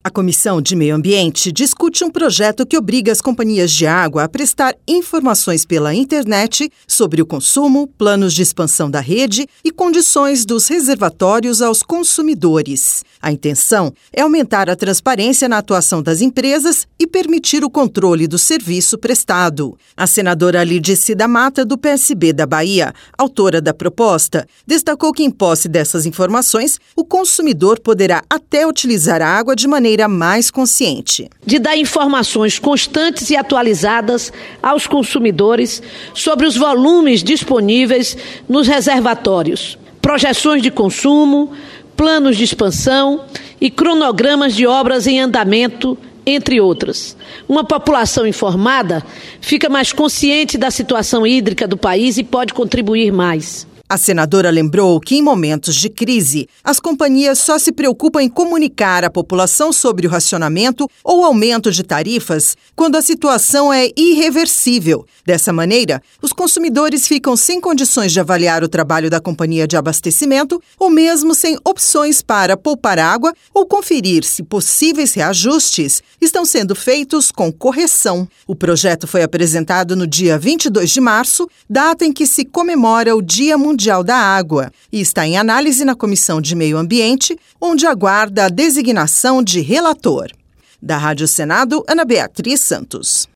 A Comissão de Meio Ambiente discute um projeto que obriga as companhias de água a prestar informações pela internet sobre o consumo, planos de expansão da rede e condições dos reservatórios aos consumidores. A intenção é aumentar a transparência na atuação das empresas e permitir o controle do serviço prestado. A senadora Lídice da Mata, do PSB da Bahia, autora da proposta, destacou que, em posse dessas informações, o consumidor poderá até utilizar a água de maneira mais consciente. De dar informações constantes e atualizadas aos consumidores sobre os volumes disponíveis nos reservatórios, projeções de consumo, planos de expansão e cronogramas de obras em andamento, entre outras. Uma população informada fica mais consciente da situação hídrica do país e pode contribuir mais. A senadora lembrou que, em momentos de crise, as companhias só se preocupam em comunicar à população sobre o racionamento ou aumento de tarifas quando a situação é irreversível. Dessa maneira, os consumidores ficam sem condições de avaliar o trabalho da companhia de abastecimento ou mesmo sem opções para poupar água ou conferir se possíveis reajustes estão sendo feitos com correção. O projeto foi apresentado no dia 22 de março, data em que se comemora o Dia Mundial da Água, e está em análise na Comissão de Meio Ambiente, onde aguarda a designação de relator. Da Rádio Senado, Ana Beatriz Santos.